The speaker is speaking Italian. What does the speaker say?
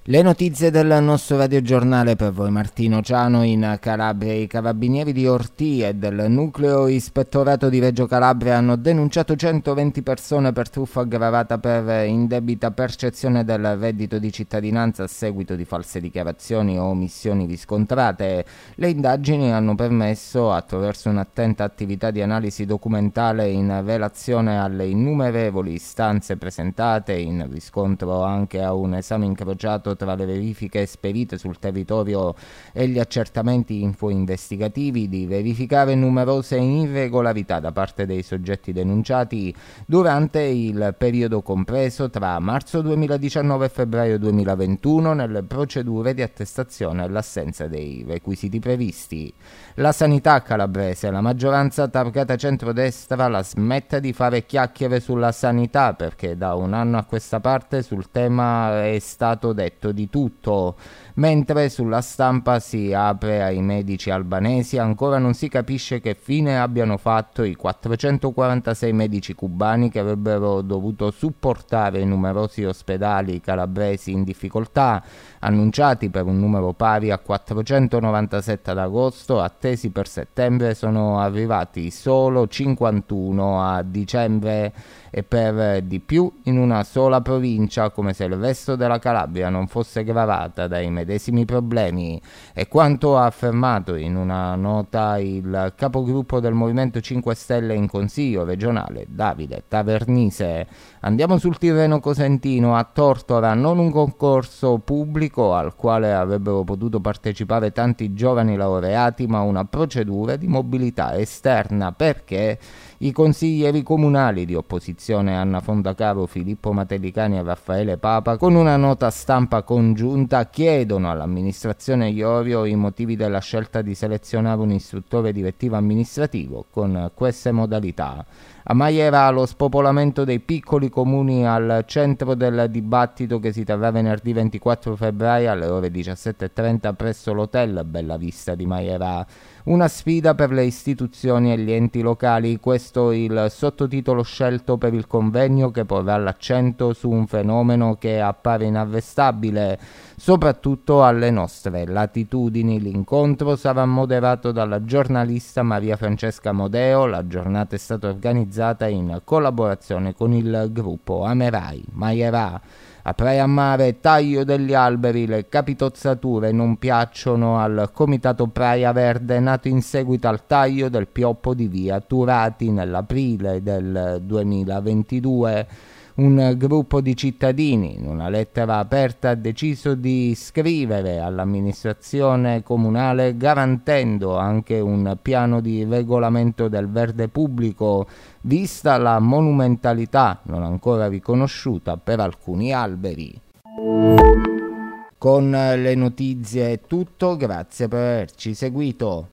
Le notizie del nostro radiogiornale per voi. Martino Ciano. In Calabria i carabinieri di Ortì e del nucleo ispettorato di Reggio Calabria hanno denunciato 120 persone per truffa aggravata per indebita percezione del reddito di cittadinanza a seguito di false dichiarazioni o omissioni riscontrate. Le indagini hanno permesso, attraverso un'attenta attività di analisi documentale in relazione alle innumerevoli istanze presentate, in riscontro anche a un esame incrociato tra le verifiche esperite sul territorio e gli accertamenti info-investigativi, di verificare numerose irregolarità da parte dei soggetti denunciati durante il periodo compreso tra marzo 2019 e febbraio 2021 nelle procedure di attestazione all'assenza dei requisiti previsti. La sanità calabrese, la maggioranza targata centrodestra, la smetta di fare chiacchiere sulla sanità, perché da un anno a questa parte sul tema è stato detto di tutto. Mentre sulla stampa si apre ai medici albanesi, ancora non si capisce che fine abbiano fatto i 446 medici cubani che avrebbero dovuto supportare i numerosi ospedali calabresi in difficoltà, annunciati per un numero pari a 497 ad agosto, attesi per settembre sono arrivati solo 51 a dicembre, e per di più in una sola provincia, come se il resto della Calabria non fosse gravata dai medesimi problemi. È quanto ha affermato in una nota il capogruppo del Movimento 5 Stelle in Consiglio regionale, Davide Tavernise. Andiamo sul Tirreno Cosentino, a Tortora, non un concorso pubblico al quale avrebbero potuto partecipare tanti giovani laureati, ma una procedura di mobilità esterna, perché i consiglieri comunali di opposizione Anna Fondacaro, Filippo Matellicani e Raffaele Papa, con una nota stampa congiunta, chiedono all'amministrazione Iorio i motivi della scelta di selezionare un istruttore direttivo amministrativo con queste modalità. A Maiera lo spopolamento dei piccoli comuni al centro del dibattito che si terrà venerdì 24 febbraio alle ore 17:30 presso l'hotel Bella Vista di Maiera. Una sfida per le istituzioni e gli enti locali, questo il sottotitolo scelto per il convegno, che porrà l'accento su un fenomeno che appare inarrestabile, soprattutto alle nostre latitudini. L'incontro sarà moderato dalla giornalista Maria Francesca Modeo. La giornata è stata organizzata in collaborazione con il gruppo Amerai Maiera. A Praia Mare, taglio degli alberi, le capitozzature non piacciono al Comitato Praia Verde, nato in seguito al taglio del pioppo di via Turati nell'aprile del 2022. Un gruppo di cittadini, in una lettera aperta, ha deciso di scrivere all'amministrazione comunale garantendo anche un piano di regolamento del verde pubblico, vista la monumentalità non ancora riconosciuta per alcuni alberi. Con le notizie è tutto, grazie per averci seguito.